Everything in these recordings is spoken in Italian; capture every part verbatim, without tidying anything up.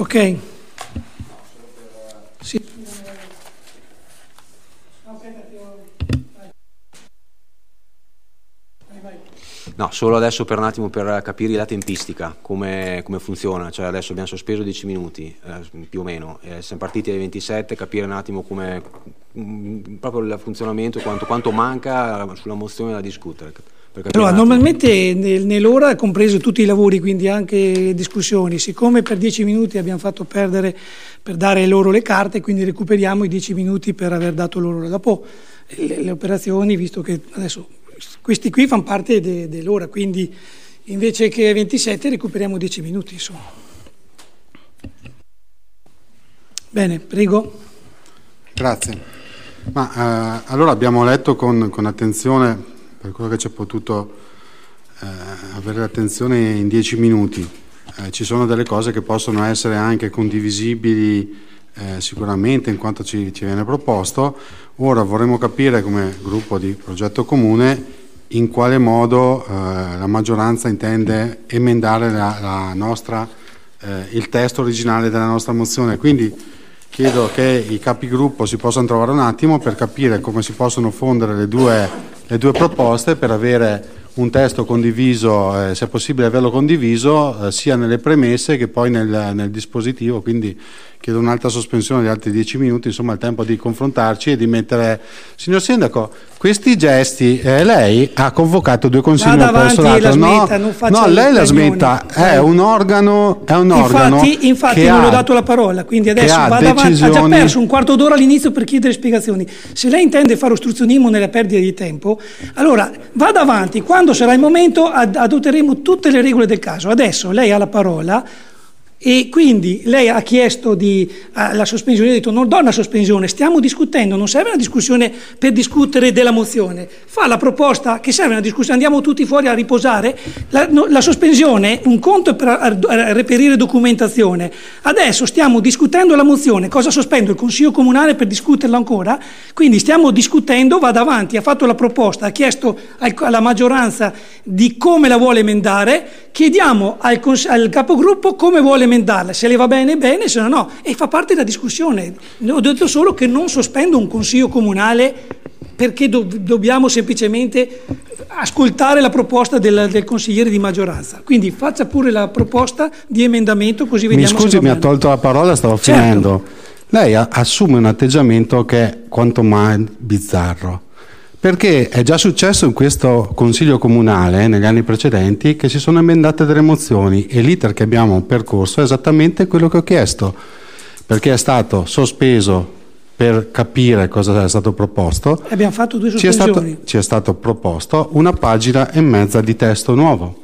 Ok. Sì. No, solo adesso per un attimo per capire la tempistica, come, come funziona, cioè adesso abbiamo sospeso dieci minuti eh, più o meno, eh, siamo partiti ai ventisette, capire un attimo come mh, proprio il funzionamento, quanto, quanto manca sulla mozione da discutere. Allora, normalmente nel, nell'ora, compreso tutti i lavori, quindi anche discussioni, siccome per dieci minuti abbiamo fatto perdere per dare loro le carte, quindi recuperiamo i dieci minuti per aver dato loro. Dopo le, le operazioni, visto che adesso questi qui fanno parte de, dell'ora, quindi invece che ventisette recuperiamo dieci minuti, insomma. Bene, prego. Grazie. Ma, eh, allora abbiamo letto con, con attenzione, per quello che ci è potuto eh, avere l'attenzione in dieci minuti. Eh, ci sono delle cose che possono essere anche condivisibili eh, sicuramente in quanto ci, ci viene proposto. Ora vorremmo capire come gruppo di progetto comune in quale modo eh, la maggioranza intende emendare la, la nostra, eh, il testo originale della nostra mozione. Quindi chiedo che i capigruppo si possano trovare un attimo per capire come si possono fondere le due, le due proposte per avere un testo condiviso, eh, se è possibile averlo condiviso, eh, sia nelle premesse che poi nel, nel dispositivo. Quindi chiedo un'altra sospensione di altri dieci minuti, insomma il tempo di confrontarci e di mettere... Signor Sindaco, questi gesti, eh, lei ha convocato due consigli Vada avanti, personale, la no? smetta, non faccia no, lei la il smetta, è un organo, è un organo infatti, infatti che non ha, ho dato la parola, quindi adesso vada avanti. Ha già perso un quarto d'ora all'inizio per chiedere spiegazioni. Se lei intende fare ostruzionismo nella perdita di tempo, allora vada avanti, quando sarà il momento ad- adotteremo tutte le regole del caso. Adesso lei ha la parola. E quindi lei ha chiesto di, uh, la sospensione, ha detto non do una sospensione, stiamo discutendo, non serve una discussione per discutere della mozione, fa la proposta che serve una discussione, andiamo tutti fuori a riposare, la, no, la sospensione, un conto è per a, a reperire documentazione, adesso stiamo discutendo la mozione, cosa sospendo? Il Consiglio Comunale per discuterla ancora? Quindi stiamo discutendo, vada avanti, ha fatto la proposta, ha chiesto al, alla maggioranza di come la vuole emendare, chiediamo al, al capogruppo come vuole emendarla, se le va bene bene, se no no, e fa parte della discussione. Ho detto solo che non sospendo un consiglio comunale perché do, dobbiamo semplicemente ascoltare la proposta del, del consigliere di maggioranza, quindi faccia pure la proposta di emendamento così vediamo. Mi scusi, se va mi bene. ha tolto la parola, stavo Certo. finendo. Lei a, assume un atteggiamento che è quanto mai bizzarro. Perché è già successo in questo Consiglio Comunale, negli anni precedenti, che si sono emendate delle mozioni e l'iter che abbiamo percorso è esattamente quello che ho chiesto, perché è stato sospeso per capire cosa è stato proposto. Abbiamo fatto due Ci è, sospensioni. stato, ci è stato proposto una pagina e mezza di testo nuovo.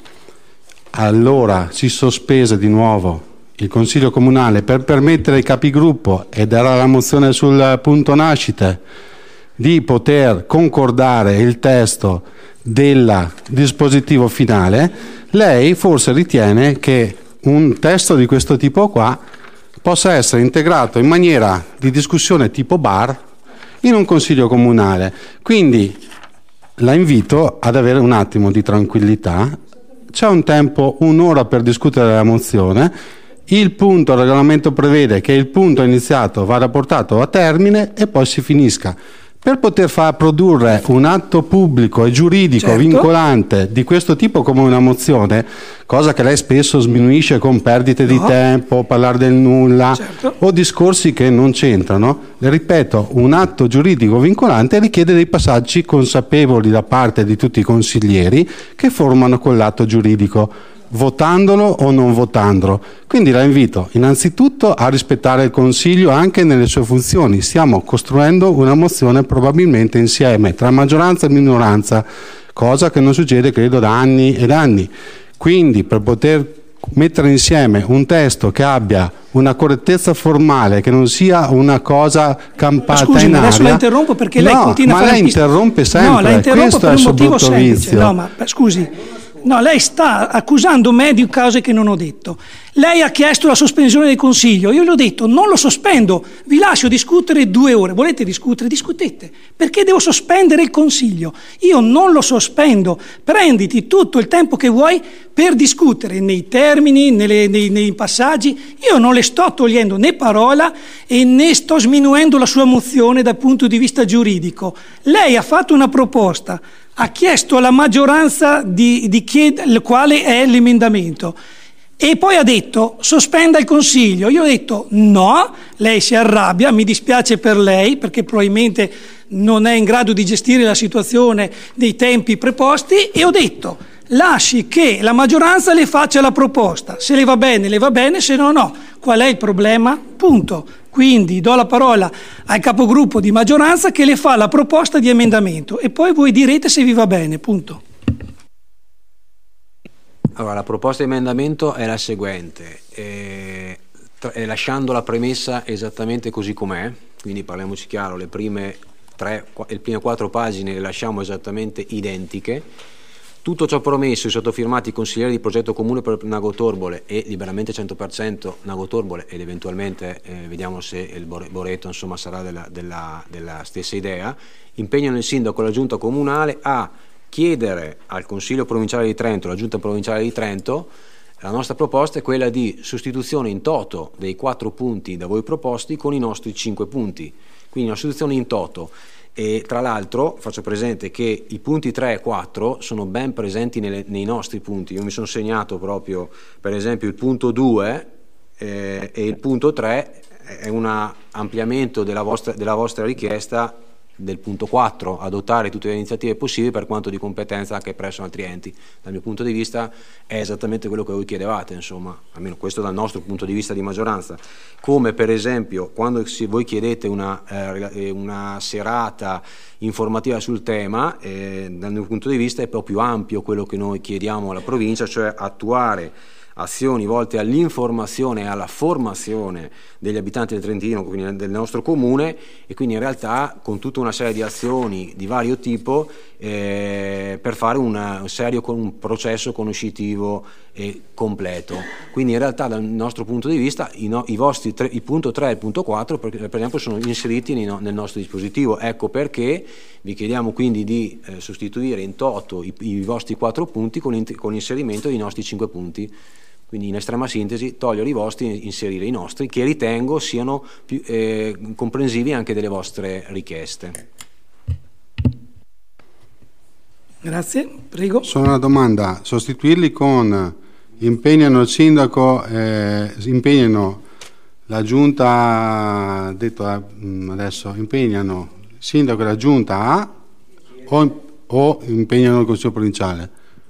Allora si sospese di nuovo il Consiglio Comunale per permettere ai capigruppo, ed era la mozione sul punto nascite, di poter concordare il testo del dispositivo finale. Lei forse ritiene che un testo di questo tipo qua possa essere integrato in maniera di discussione tipo bar in un consiglio comunale. Quindi la invito ad avere un attimo di tranquillità. C'è un tempo, un'ora per discutere la mozione. Il punto, il regolamento prevede che il punto iniziato vada portato a termine e poi si finisca. Per poter far produrre un atto pubblico e giuridico certo. vincolante di questo tipo come una mozione, cosa che lei spesso sminuisce con perdite no. di tempo, parlare del nulla certo. o discorsi che non c'entrano, le ripeto, un atto giuridico vincolante richiede dei passaggi consapevoli da parte di tutti i consiglieri che formano quell'atto giuridico, votandolo o non votandolo. Quindi la invito innanzitutto a rispettare il Consiglio anche nelle sue funzioni. Stiamo costruendo una mozione probabilmente insieme tra maggioranza e minoranza, cosa che non succede credo da anni ed anni. Quindi per poter mettere insieme un testo che abbia una correttezza formale, che non sia una cosa campata Scusi, in ma adesso aria. la interrompo perché lei no, continua ma a fare lei pista... interrompe sempre, no, la interrompo questo per è un il suo motivo brutto semplice. vizio. No, ma scusi, No, lei sta accusando me di cose che non ho detto. Lei ha chiesto la sospensione del Consiglio, io le ho detto non lo sospendo, vi lascio discutere due ore. Volete discutere? Discutete. Perché devo sospendere il Consiglio? Io non lo sospendo, prenditi tutto il tempo che vuoi per discutere nei termini, nelle, nei, nei passaggi. Io non le sto togliendo né parola e né sto sminuendo la sua mozione dal punto di vista giuridico. Lei ha fatto una proposta, ha chiesto alla maggioranza di, di chiedere quale è l'emendamento e poi ha detto sospenda il Consiglio. Io ho detto no, lei si arrabbia, mi dispiace per lei perché probabilmente non è in grado di gestire la situazione dei tempi preposti, e ho detto lasci che la maggioranza le faccia la proposta, se le va bene le va bene, se no no. Qual è il problema? Punto. Quindi do la parola al capogruppo di maggioranza che le fa la proposta di emendamento e poi voi direte se vi va bene, punto. Allora, la proposta di emendamento è la seguente, eh, tra, eh, lasciando la premessa esattamente così com'è, quindi parliamoci chiaro, le prime, tre, le prime quattro pagine le lasciamo esattamente identiche. Tutto ciò promesso e sottofirmati i consiglieri di progetto comune per Nago Torbole e liberamente cento per cento Nago Torbole, ed eventualmente eh, vediamo se il Boreto insomma sarà della, della, della stessa idea, impegnano il sindaco e la giunta comunale a chiedere al Consiglio provinciale di Trento, alla giunta provinciale di Trento. La nostra proposta è quella di sostituzione in toto dei quattro punti da voi proposti con i nostri cinque punti, quindi una sostituzione in toto. E tra l'altro faccio presente che i punti tre e quattro sono ben presenti nelle, nei nostri punti. Io mi sono segnato proprio per esempio il punto due eh, e il punto tre è un ampliamento della vostra, della vostra richiesta del punto quattro, adottare tutte le iniziative possibili per quanto di competenza anche presso altri enti. Dal mio punto di vista è esattamente quello che voi chiedevate, insomma, almeno questo dal nostro punto di vista di maggioranza. Come per esempio quando voi chiedete una, eh, una serata informativa sul tema, eh, dal mio punto di vista è proprio ampio quello che noi chiediamo alla provincia, cioè attuare azioni volte all'informazione e alla formazione degli abitanti del Trentino, quindi del nostro comune, e quindi in realtà con tutta una serie di azioni di vario tipo eh, per fare una, un serio un processo conoscitivo e completo. Quindi in realtà dal nostro punto di vista i, no, i vostri tre, il punto tre e il punto quattro per, per esempio sono inseriti nei, nel nostro dispositivo. Ecco perché vi chiediamo quindi di eh, sostituire in toto i, i vostri quattro punti con, con l'inserimento dei nostri cinque punti. Quindi in estrema sintesi togliere i vostri e inserire i nostri, che ritengo siano più eh, comprensivi anche delle vostre richieste. Grazie, prego. Solo una domanda, sostituirli con impegnano il sindaco, eh, impegnano la giunta, detto adesso, impegnano il sindaco e la giunta a o, o impegnano il Consiglio provinciale?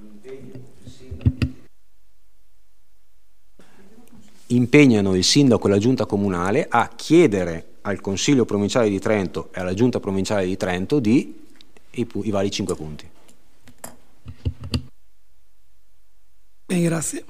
Impegnano il sindaco e la giunta comunale a chiedere al Consiglio provinciale di Trento e alla giunta provinciale di Trento di i, i vari cinque punti. Bene, grazie.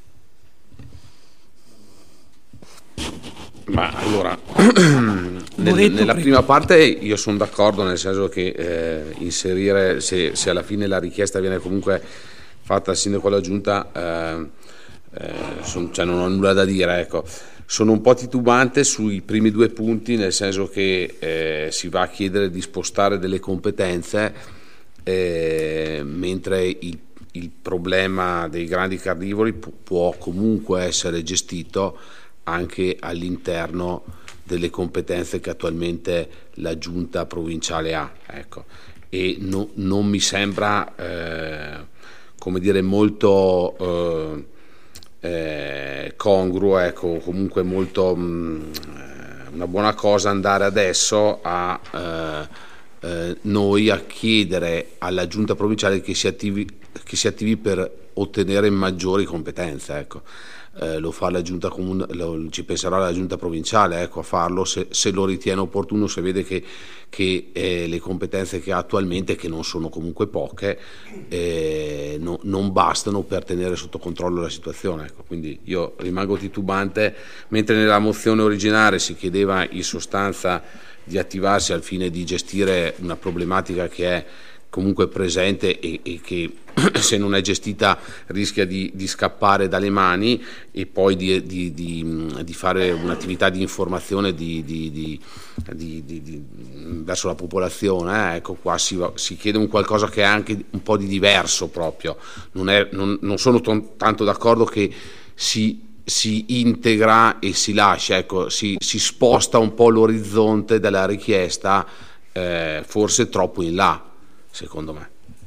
Ma allora, nel, nella prima parte io sono d'accordo, nel senso che eh, inserire, se, se alla fine la richiesta viene comunque fatta al sindaco e alla giunta, eh, Eh, son, cioè non ho nulla da dire, ecco. Sono un po' titubante sui primi due punti, nel senso che eh, si va a chiedere di spostare delle competenze eh, mentre il, il problema dei grandi carnivori pu- può comunque essere gestito anche all'interno delle competenze che attualmente la giunta provinciale ha, ecco. E no, non mi sembra eh, come dire molto eh, Eh, congruo, ecco, comunque molto mh, una buona cosa andare adesso a eh, eh, noi a chiedere alla giunta provinciale che si attivi, che si attivi per ottenere maggiori competenze, ecco. Eh, lo fa la giunta comune, lo, ci penserà la giunta provinciale, ecco, a farlo se, se lo ritiene opportuno, se vede che, che eh, le competenze che ha attualmente, che non sono comunque poche, eh, no, non bastano per tenere sotto controllo la situazione, ecco. Quindi io rimango titubante, mentre nella mozione originale si chiedeva in sostanza di attivarsi al fine di gestire una problematica che è comunque presente e, e che se non è gestita rischia di, di scappare dalle mani, e poi di, di, di, di fare un'attività di informazione di, di, di, di, di, di, verso la popolazione. Eh, ecco qua si, si chiede un qualcosa che è anche un po' di diverso proprio. Non, è, non, non sono t- tanto d'accordo che si si integra e si lascia, ecco, si, si sposta un po' l'orizzonte della richiesta, eh, forse troppo in là, secondo me.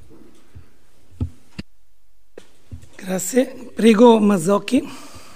Grazie. Prego Mazzocchi.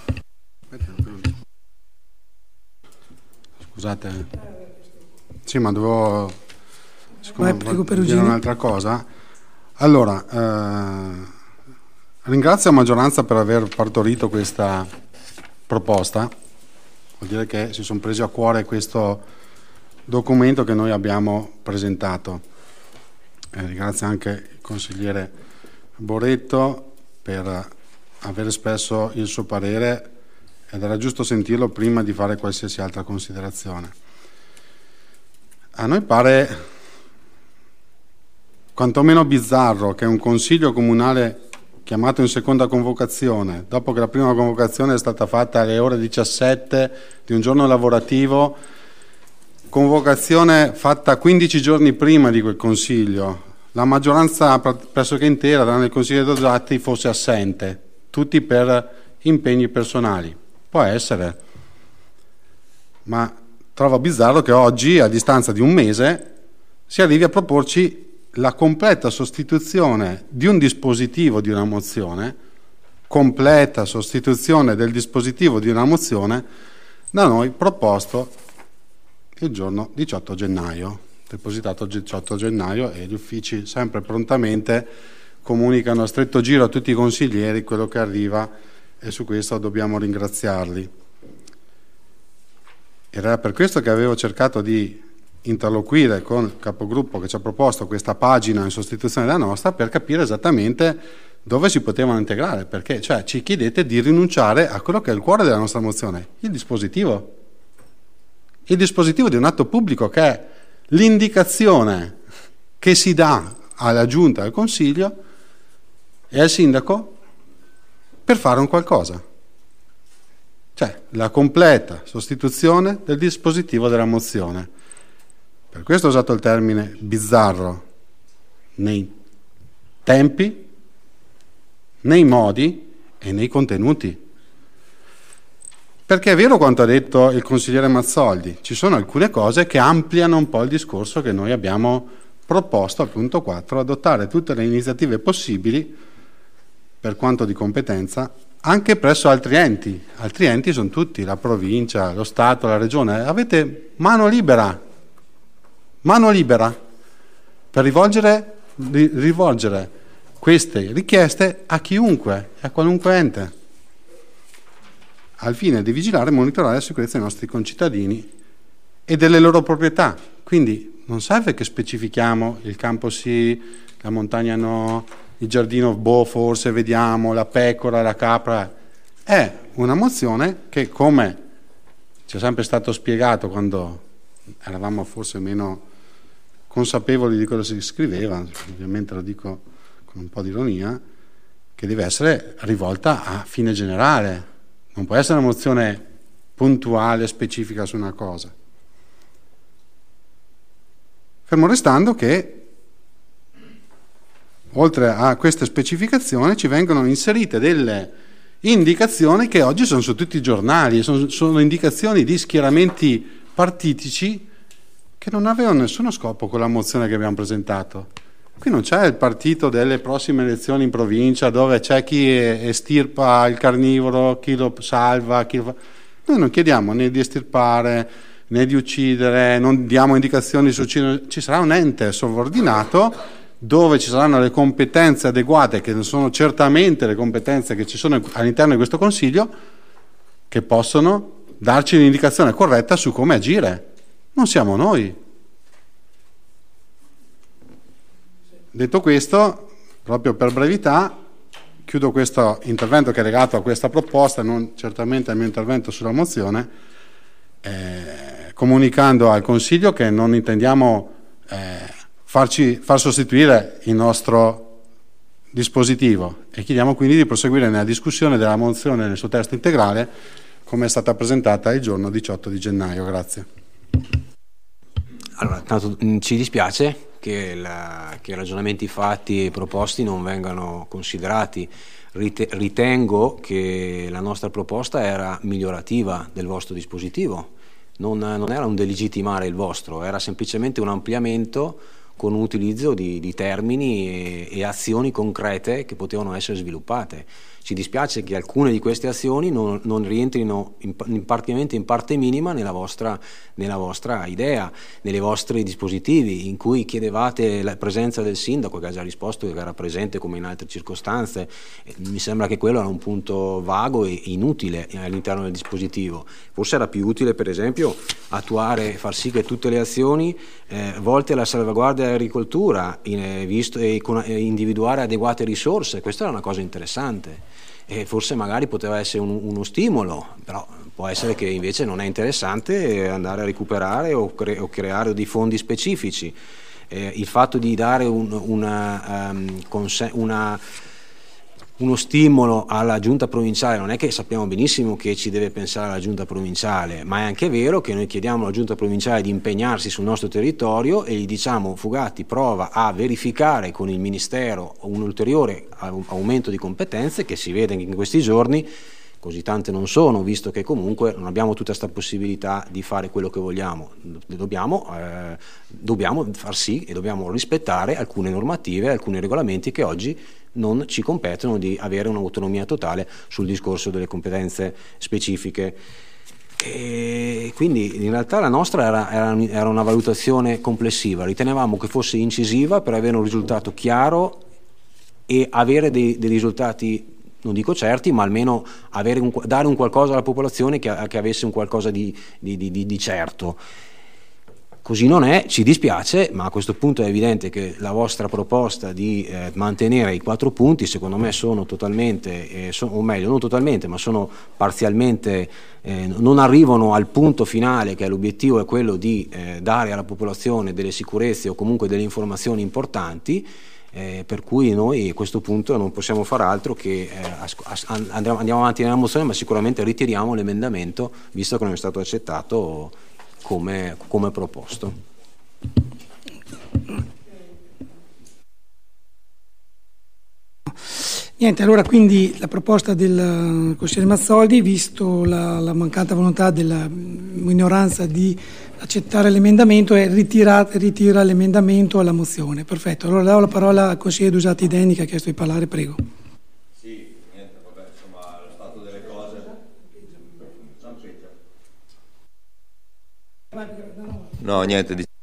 Scusate. Sì, ma dovevo Vai, prego, dire un'altra cosa. Allora, eh, ringrazio la maggioranza per aver partorito questa proposta. Vuol dire che si sono presi a cuore questo documento che noi abbiamo presentato. Eh, ringrazio anche il consigliere Boretto per aver espresso il suo parere, ed era giusto sentirlo prima di fare qualsiasi altra considerazione. A noi pare quantomeno bizzarro che un consiglio comunale chiamato in seconda convocazione, dopo che la prima convocazione è stata fatta alle ore diciassette di un giorno lavorativo, convocazione fatta quindici giorni prima di quel consiglio, la maggioranza pressoché intera nel consiglio dei doggiati fosse assente, tutti per impegni personali. Può essere, ma trovo bizzarro che oggi, a distanza di un mese, si arrivi a proporci la completa sostituzione di un dispositivo di una mozione, completa sostituzione del dispositivo di una mozione da noi proposto il giorno diciotto gennaio, depositato il diciotto gennaio, e gli uffici sempre prontamente comunicano a stretto giro a tutti i consiglieri quello che arriva, e su questo dobbiamo ringraziarli. Era per questo che avevo cercato di interloquire con il capogruppo che ci ha proposto questa pagina in sostituzione della nostra, per capire esattamente dove si potevano integrare, perché cioè, ci chiedete di rinunciare a quello che è il cuore della nostra mozione, il dispositivo. Il dispositivo di un atto pubblico, che è l'indicazione che si dà alla Giunta, al Consiglio e al Sindaco per fare un qualcosa. Cioè, la completa sostituzione del dispositivo della mozione. Per questo ho usato il termine bizzarro, nei tempi, nei modi e nei contenuti. Perché è vero quanto ha detto il consigliere Mazzoldi, ci sono alcune cose che ampliano un po' il discorso che noi abbiamo proposto al punto quattro, adottare tutte le iniziative possibili, per quanto di competenza, anche presso altri enti. Altri enti sono tutti, la provincia, lo Stato, la Regione. Avete mano libera, mano libera per rivolgere, rivolgere queste richieste a chiunque, a qualunque ente, al fine di vigilare e monitorare la sicurezza dei nostri concittadini e delle loro proprietà. Quindi non serve che specifichiamo il campo sì, la montagna no, il giardino boh, forse vediamo, la pecora, la capra. È una mozione che, come ci è sempre stato spiegato quando eravamo forse meno consapevoli di cosa si scriveva, ovviamente lo dico con un po' di ironia, che deve essere rivolta a fine generale. Non può essere una mozione puntuale, specifica su una cosa. Fermo restando che, oltre a queste specificazioni, ci vengono inserite delle indicazioni che oggi sono su tutti i giornali, sono, sono indicazioni di schieramenti partitici che non avevano nessuno scopo con la mozione che abbiamo presentato. Qui non c'è il partito delle prossime elezioni in provincia, dove c'è chi estirpa il carnivoro, chi lo salva, chi lo fa. Noi non chiediamo né di estirpare né di uccidere, non diamo indicazioni su ci, ci sarà un ente sovordinato dove ci saranno le competenze adeguate, che non sono certamente le competenze che ci sono all'interno di questo Consiglio, che possono darci un'indicazione corretta su come agire. Non siamo noi. Detto questo, proprio per brevità, chiudo questo intervento che è legato a questa proposta, non certamente al mio intervento sulla mozione, eh, comunicando al Consiglio che non intendiamo eh, farci, far sostituire il nostro dispositivo, e chiediamo quindi di proseguire nella discussione della mozione nel suo testo integrale come è stata presentata il giorno diciotto di gennaio. Grazie. Allora, tanto ci dispiace che, la, che i ragionamenti fatti e proposti non vengano considerati. Ritengo che la nostra proposta era migliorativa del vostro dispositivo, non, non era un delegittimare il vostro, era semplicemente un ampliamento con un utilizzo di, di termini e, e azioni concrete che potevano essere sviluppate. Ci dispiace che alcune di queste azioni non, non rientrino in, in praticamente in parte minima nella vostra, nella vostra idea, nei vostri dispositivi, in cui chiedevate la presenza del sindaco, che ha già risposto che era presente come in altre circostanze. Mi sembra che quello era un punto vago e inutile all'interno del dispositivo. Forse era più utile, per esempio, attuare, far sì che tutte le azioni eh, volte alla salvaguardia dell'agricoltura, in, visto, e con, e individuare adeguate risorse. Questa era una cosa interessante. E forse magari poteva essere un, uno stimolo, però può essere che invece non è interessante andare a recuperare o, cre- o creare dei fondi specifici. Eh, il fatto di dare un, una, um, conse- una, uno stimolo alla giunta provinciale, non è che sappiamo benissimo che ci deve pensare la giunta provinciale, ma è anche vero che noi chiediamo alla giunta provinciale di impegnarsi sul nostro territorio e gli diciamo: Fugatti, prova a verificare con il Ministero un ulteriore aumento di competenze, che si vede in questi giorni così tante non sono, visto che comunque non abbiamo tutta questa possibilità di fare quello che vogliamo. Dobbiamo, eh, dobbiamo far sì e dobbiamo rispettare alcune normative, alcuni regolamenti che oggi non ci competono di avere un'autonomia totale sul discorso delle competenze specifiche. E quindi in realtà la nostra era, era, era una valutazione complessiva, ritenevamo che fosse incisiva per avere un risultato chiaro e avere dei, dei risultati, non dico certi, ma almeno avere un, dare un qualcosa alla popolazione che, che avesse un qualcosa di, di, di, di certo. Così non è, ci dispiace, ma a questo punto è evidente che la vostra proposta di eh, mantenere i quattro punti, secondo me, sono totalmente, eh, so, o meglio, non totalmente, ma sono parzialmente, eh, non arrivano al punto finale, che è l'obiettivo è quello di eh, dare alla popolazione delle sicurezze o comunque delle informazioni importanti. Eh, per cui noi a questo punto non possiamo fare altro che eh, as- as- andiamo, andiamo avanti nella mozione, ma sicuramente ritiriamo l'emendamento, visto che non è stato accettato come, come proposto. Niente, allora quindi la proposta del consigliere Mazzoldi, visto la, la mancata volontà della minoranza di accettare l'emendamento, è ritira, ritira l'emendamento alla mozione. Perfetto, allora do la parola al consigliere Dusati Denni che ha chiesto di parlare, prego. Sì, niente, vabbè, insomma, lo stato delle cose. No, niente di...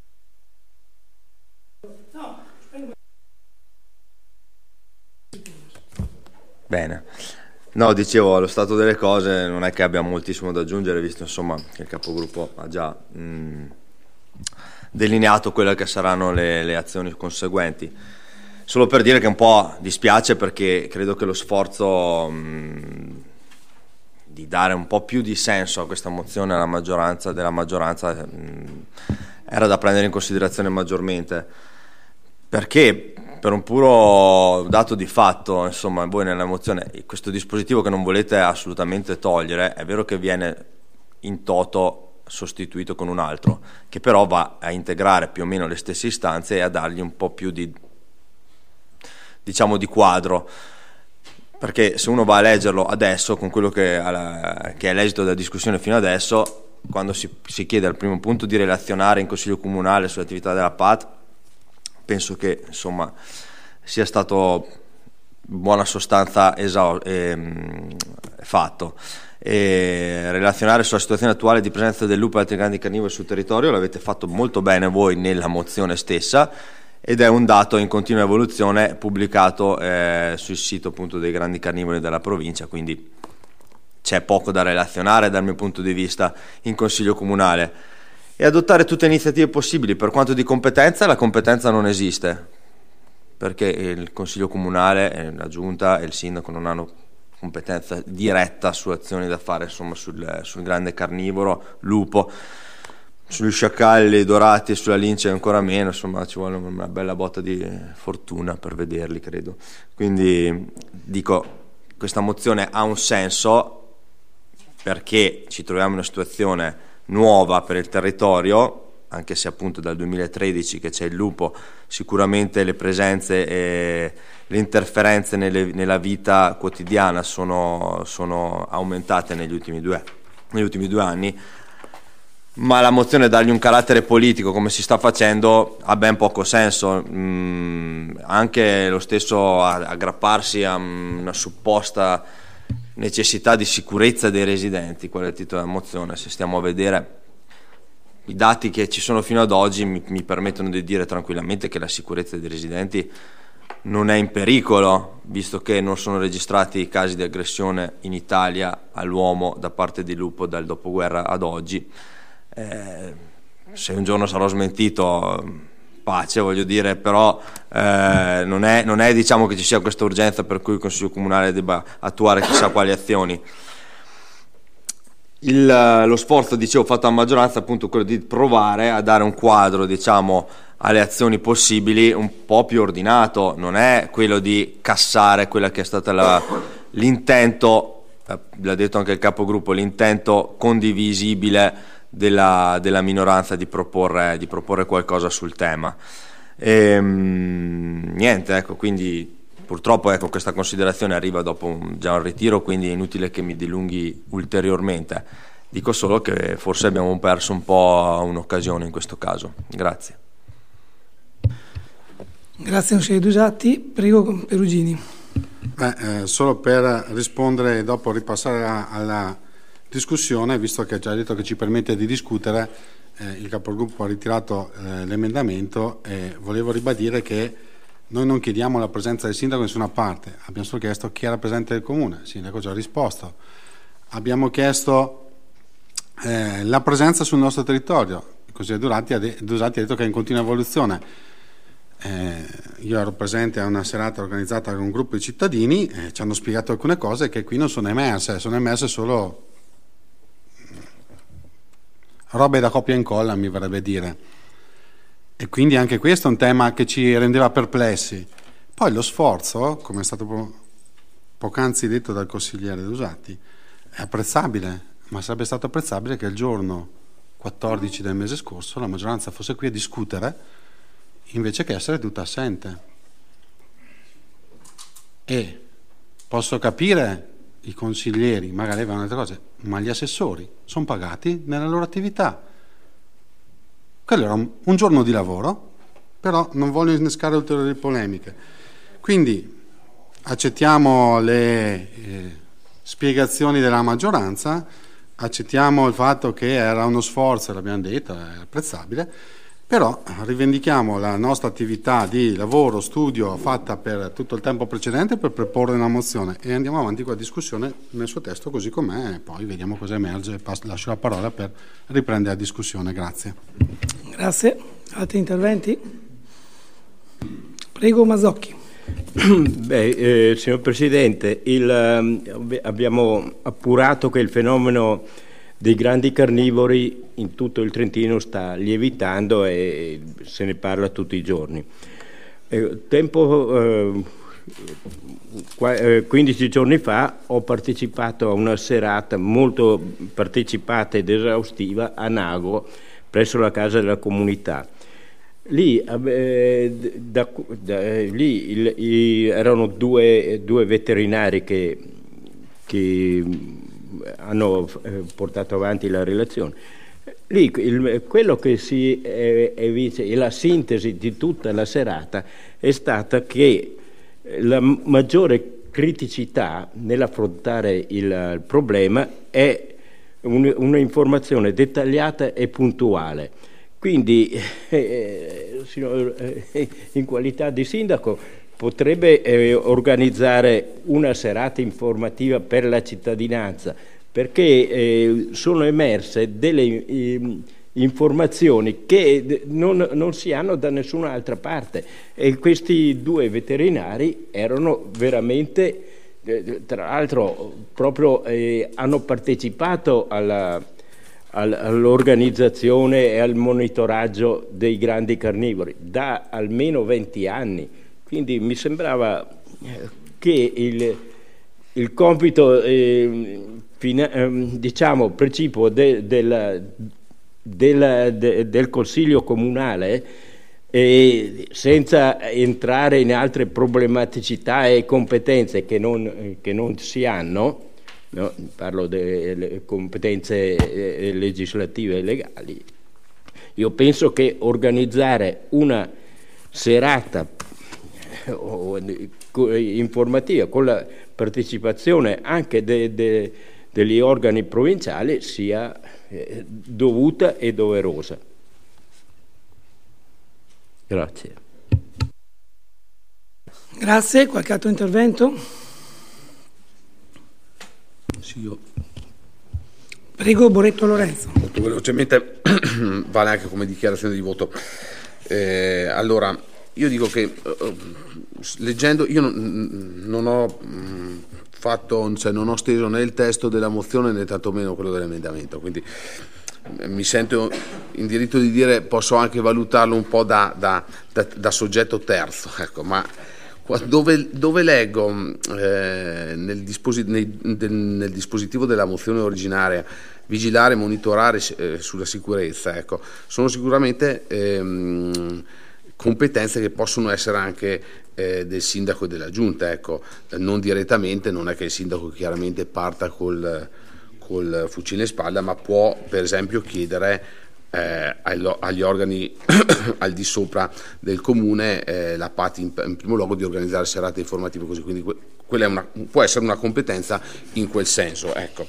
Bene. No, dicevo, allo stato delle cose non è che abbia moltissimo da aggiungere, visto insomma che il capogruppo ha già mh, delineato quelle che saranno le, le azioni conseguenti. Solo per dire che un po' dispiace, perché credo che lo sforzo mh, di dare un po' più di senso a questa mozione alla maggioranza della maggioranza mh, era da prendere in considerazione maggiormente, perché per un puro dato di fatto, insomma, voi nella mozione questo dispositivo che non volete assolutamente togliere, è vero che viene in toto sostituito con un altro, che però va a integrare più o meno le stesse istanze e a dargli un po' più di, diciamo, di quadro, perché se uno va a leggerlo adesso con quello che, che è l'esito della discussione fino adesso, quando si, si chiede al primo punto di relazionare in Consiglio Comunale sulle attività della P A T, penso che insomma sia stato in buona sostanza esau- eh, fatto. E relazionare sulla situazione attuale di presenza del lupo e altri grandi carnivori sul territorio l'avete fatto molto bene voi nella mozione stessa, ed è un dato in continua evoluzione pubblicato eh, sul sito appunto dei grandi carnivori della provincia, quindi c'è poco da relazionare dal mio punto di vista in Consiglio Comunale. E adottare tutte le iniziative possibili. Per quanto di competenza, la competenza non esiste, perché il Consiglio Comunale, la Giunta e il Sindaco non hanno competenza diretta su azioni da fare insomma sul, sul grande carnivoro, lupo. sugli sciacalli dorati e sulla lince ancora meno, insomma ci vuole una bella botta di fortuna per vederli, credo. Quindi dico, questa mozione ha un senso perché ci troviamo in una situazione nuova per il territorio, anche se appunto dal duemilatredici che c'è il lupo, sicuramente le presenze e le interferenze nelle, nella vita quotidiana sono, sono aumentate negli ultimi due, negli ultimi due anni, ma la mozione dargli un carattere politico come si sta facendo ha ben poco senso. Mm, anche lo stesso aggrapparsi a una supposta necessità di sicurezza dei residenti, quello è il titolo della mozione. Se stiamo a vedere i dati che ci sono fino ad oggi mi, mi permettono di dire tranquillamente che la sicurezza dei residenti non è in pericolo, visto che non sono registrati casi di aggressione in Italia all'uomo da parte di lupo dal dopoguerra ad oggi. Eh, se un giorno sarò smentito, pace, voglio dire, però eh, non è, non è diciamo che ci sia questa urgenza per cui il Consiglio Comunale debba attuare chissà quali azioni. Il, lo sforzo, dicevo, fatto a maggioranza è appunto quello di provare a dare un quadro, diciamo, alle azioni possibili un po' più ordinato, non è quello di cassare quella che è stata la, l'intento, eh, l'ha detto anche il capogruppo, l'intento condivisibile della, della minoranza di proporre, di proporre qualcosa sul tema. E, mh, niente, ecco, quindi purtroppo ecco, questa considerazione arriva dopo un, già un ritiro, quindi è inutile che mi dilunghi ulteriormente. Dico solo che forse abbiamo perso un po' un'occasione in questo caso. Grazie. Grazie consigliere Dusatti. Prego Perugini. Beh, eh, solo per rispondere e dopo ripassare alla, alla discussione, visto che ha già detto che ci permette di discutere, eh, il capogruppo ha ritirato eh, l'emendamento e volevo ribadire che noi non chiediamo la presenza del sindaco da nessuna parte, abbiamo solo chiesto chi era presente del comune, il sindaco ci ha risposto. Abbiamo chiesto eh, la presenza sul nostro territorio, il consigliere Dusatti ha detto che è in continua evoluzione. Eh, io ero presente a una serata organizzata con un gruppo di cittadini e eh, ci hanno spiegato alcune cose che qui non sono emerse, sono emerse solo robe da copia e incolla, mi verrebbe dire. E quindi anche questo è un tema che ci rendeva perplessi. Poi lo sforzo, come è stato po- poc'anzi detto dal consigliere Dusatti, è apprezzabile, ma sarebbe stato apprezzabile che il giorno quattordici del mese scorso la maggioranza fosse qui a discutere invece che essere tutta assente. E posso capire i consiglieri, magari avevano altre cose, ma gli assessori sono pagati nella loro attività. Quello era un, un giorno di lavoro, però non voglio innescare ulteriori polemiche. Quindi accettiamo le eh, spiegazioni della maggioranza, accettiamo il fatto che era uno sforzo, l'abbiamo detto, è apprezzabile, però rivendichiamo la nostra attività di lavoro, studio fatta per tutto il tempo precedente per proporre una mozione e andiamo avanti con la discussione nel suo testo così com'è e poi vediamo cosa emerge. Lascio la parola per riprendere la discussione. Grazie. Grazie. Altri interventi? Prego Mazzocchi. Beh, eh, signor Presidente, il, eh, abbiamo appurato che il fenomeno dei grandi carnivori in tutto il Trentino sta lievitando e se ne parla tutti i giorni. Eh, tempo, eh, qua, eh, quindici giorni fa ho partecipato a una serata molto partecipata ed esaustiva a Nago presso la Casa della Comunità. Lì, eh, da, da, lì il, il, erano due, due veterinari che, che hanno portato avanti la relazione. Lì il, quello che si è, è, è la sintesi di tutta la serata è stata che la maggiore criticità nell'affrontare il, il problema è un, un'informazione dettagliata e puntuale. Quindi eh, signor, eh, in qualità di sindaco potrebbe eh, organizzare una serata informativa per la cittadinanza, perché eh, sono emerse delle eh, informazioni che non, non si hanno da nessun'altra parte e questi due veterinari erano veramente, eh, tra l'altro proprio eh, hanno partecipato alla, all'organizzazione e al monitoraggio dei grandi carnivori da almeno venti anni, quindi mi sembrava che il, il compito eh, fina, eh, diciamo precipuo de, del, del, de, del Consiglio Comunale, e senza entrare in altre problematicità e competenze che non, che non si hanno, no? Parlo delle competenze legislative e legali, io penso che organizzare una serata informativa con la partecipazione anche de, de, degli organi provinciali sia eh, dovuta e doverosa. Grazie. Grazie. Qualche altro intervento? Sì, io. Prego, Boretto Lorenzo. Molto velocemente, vale anche come dichiarazione di voto. Eh, allora, io dico che eh, leggendo, io non, non ho mh, fatto, cioè non ho steso né il testo della mozione né tantomeno quello dell'emendamento, quindi mi sento in diritto di dire, posso anche valutarlo un po' da, da, da, da soggetto terzo, ecco, ma dove, dove leggo eh, nel, disposi- nei, del, nel dispositivo della mozione originaria vigilare e monitorare eh, sulla sicurezza, ecco, sono sicuramente ehm, competenze che possono essere anche eh, del sindaco e della giunta, ecco, non direttamente, non è che il sindaco chiaramente parta col col fucile in spalla, ma può per esempio chiedere eh, agli organi al di sopra del comune, eh, la P A T in, in primo luogo, di organizzare serate informative così, quindi que- quella è una, può essere una competenza in quel senso, ecco.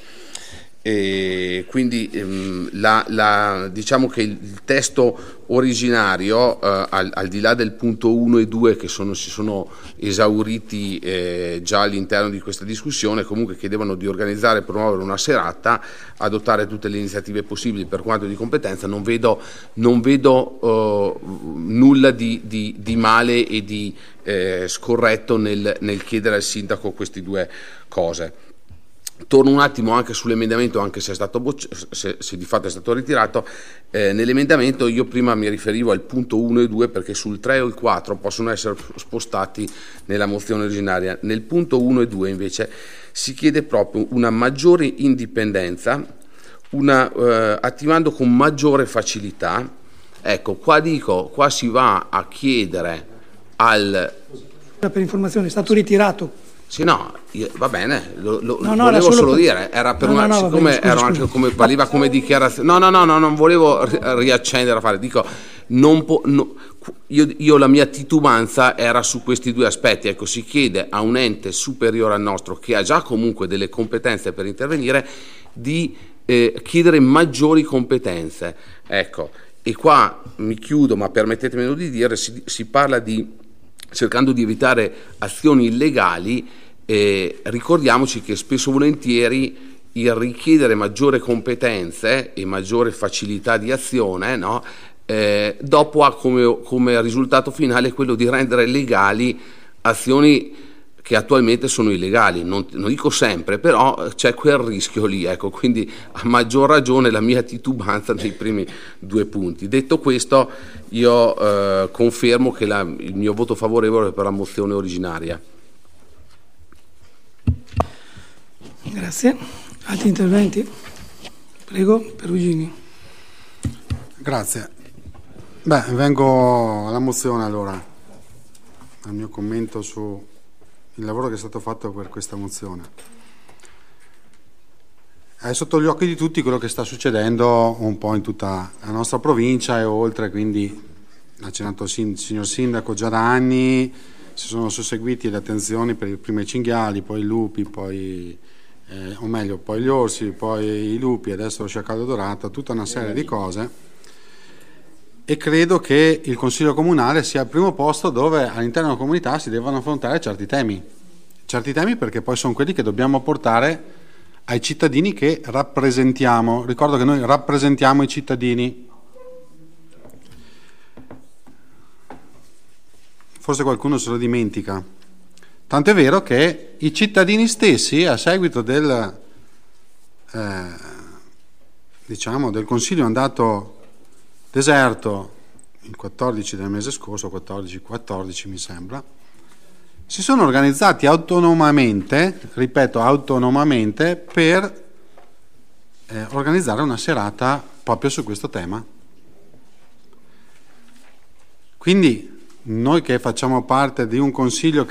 E quindi ehm, la, la, diciamo che il, il testo originario eh, al, al di là del punto uno e due che sono, si sono esauriti eh, già all'interno di questa discussione, comunque chiedevano di organizzare e promuovere una serata, adottare tutte le iniziative possibili per quanto di competenza. Non vedo, non vedo eh, nulla di, di, di male e di eh, scorretto nel, nel chiedere al sindaco queste due cose. Torno un attimo anche sull'emendamento, anche se è stato bocci- se, se di fatto è stato ritirato. Eh, nell'emendamento io prima mi riferivo al punto uno e due perché sul tre o il quattro possono essere spostati nella mozione originaria. Nel punto uno e due invece si chiede proprio una maggiore indipendenza, una, eh, attivando con maggiore facilità. Ecco, qua dico, qua si va a chiedere al... Per informazione, è stato ritirato. Sì, no, io, va bene, lo, lo no, no, volevo solo, solo per... dire, era per no, una, no, no, siccome bene, scusi, ero scusi. anche come, valiva come dichiarazione, no, no, no, no, non volevo ri- riaccendere a fare, dico, non po- no, io, io la mia titubanza era su questi due aspetti, ecco, si chiede a un ente superiore al nostro, che ha già comunque delle competenze per intervenire, di eh, chiedere maggiori competenze, ecco, e qua mi chiudo, ma permettetemelo di dire, si, si parla di cercando di evitare azioni illegali. Eh, ricordiamoci che spesso e volentieri il richiedere maggiore competenze e maggiore facilità di azione, no, eh, dopo ha come, come risultato finale quello di rendere legali azioni che attualmente sono illegali. Non, non dico sempre, però c'è quel rischio lì, ecco, quindi a maggior ragione la mia titubanza nei primi due punti. Detto questo, io eh, confermo che la, il mio voto favorevole è per la mozione originaria. Grazie. Altri interventi? Prego, Perugini. Grazie. Beh, vengo alla mozione allora, al mio commento su il lavoro che è stato fatto per questa mozione. È sotto gli occhi di tutti quello che sta succedendo un po' in tutta la nostra provincia e oltre, quindi ha accennato il signor Sindaco, già da anni si sono susseguiti le attenzioni per prima i cinghiali, poi i lupi, poi eh, o meglio poi gli orsi, poi i lupi, adesso lo sciacallo dorato, tutta una serie di cose, e credo che il Consiglio Comunale sia il primo posto dove all'interno della comunità si devono affrontare certi temi, certi temi perché poi sono quelli che dobbiamo portare ai cittadini che rappresentiamo. Ricordo che noi rappresentiamo i cittadini. Forse qualcuno se lo dimentica. Tanto è vero che i cittadini stessi, a seguito del, eh, diciamo, del Consiglio è andato deserto il quattordici del mese scorso, quattordici quattordici mi sembra, si sono organizzati autonomamente, ripeto autonomamente, per eh, organizzare una serata proprio su questo tema. Quindi noi che facciamo parte di un consiglio